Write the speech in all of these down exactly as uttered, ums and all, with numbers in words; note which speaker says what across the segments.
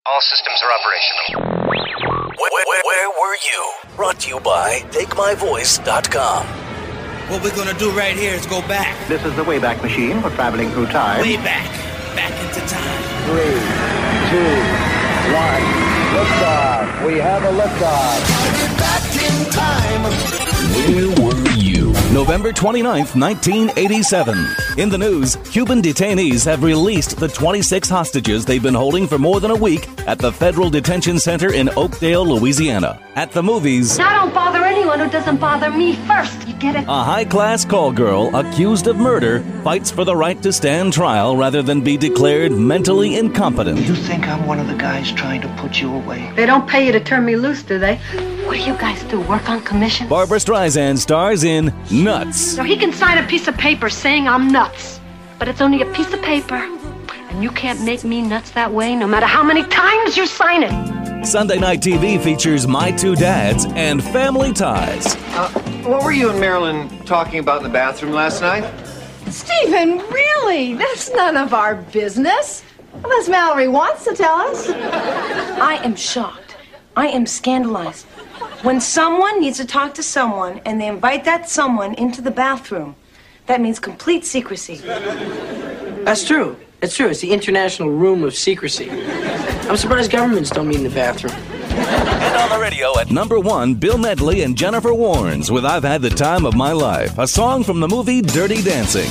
Speaker 1: All systems are operational.
Speaker 2: Where, where, where were you? Brought to you by take my voice dot com.
Speaker 3: What we're gonna do right here is go back.
Speaker 4: This is the Wayback Machine for traveling through time.
Speaker 3: Way back. Back into time.
Speaker 4: Three, two, one. Liftoff. We have a liftoff.
Speaker 2: Back in time.
Speaker 5: Where were you? November twenty-ninth, nineteen eighty-seven. In the news, Cuban detainees have released the twenty-six hostages they've been holding for more than a week at the Federal Detention Center in Oakdale, Louisiana. At the movies,
Speaker 6: I don't bother anyone who doesn't bother me first. You get it?
Speaker 5: a high-class call girl accused of murder fights for the right to stand trial rather than be declared mentally incompetent.
Speaker 4: You think I'm one of the guys trying to put you away?
Speaker 6: They don't pay you to turn me loose, do they? What do you guys do? Work on commission?
Speaker 5: Barbara Streisand stars in Nuts.
Speaker 6: So he can sign a piece of paper saying I'm nuts. But it's only a piece of paper. And you can't make me nuts that way no matter how many times you sign it.
Speaker 5: Sunday Night T V features My Two Dads and Family Ties.
Speaker 7: Uh, what were you and Marilyn talking about in the bathroom last night?
Speaker 8: Stephen, really? That's none of our business. Unless Mallory wants to tell us.
Speaker 9: I am shocked. I am scandalized. When someone needs to talk to someone and they invite that someone into the bathroom, that means complete secrecy.
Speaker 10: That's true. It's true. It's the International Room of Secrecy. I'm surprised governments don't meet in the bathroom.
Speaker 5: And on the radio at number one, Bill Medley and Jennifer Warnes with I've Had the Time of My Life, a song from the movie Dirty Dancing.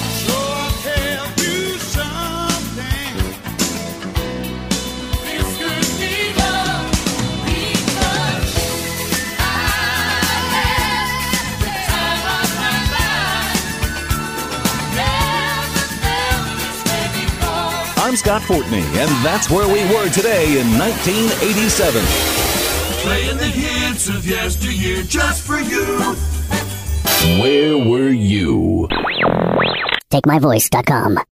Speaker 5: I'm Scott Fortney, and that's where we were today in nineteen eighty-seven.
Speaker 2: Playing the hits of yesteryear just for you.
Speaker 5: Where were you?
Speaker 11: take my voice dot com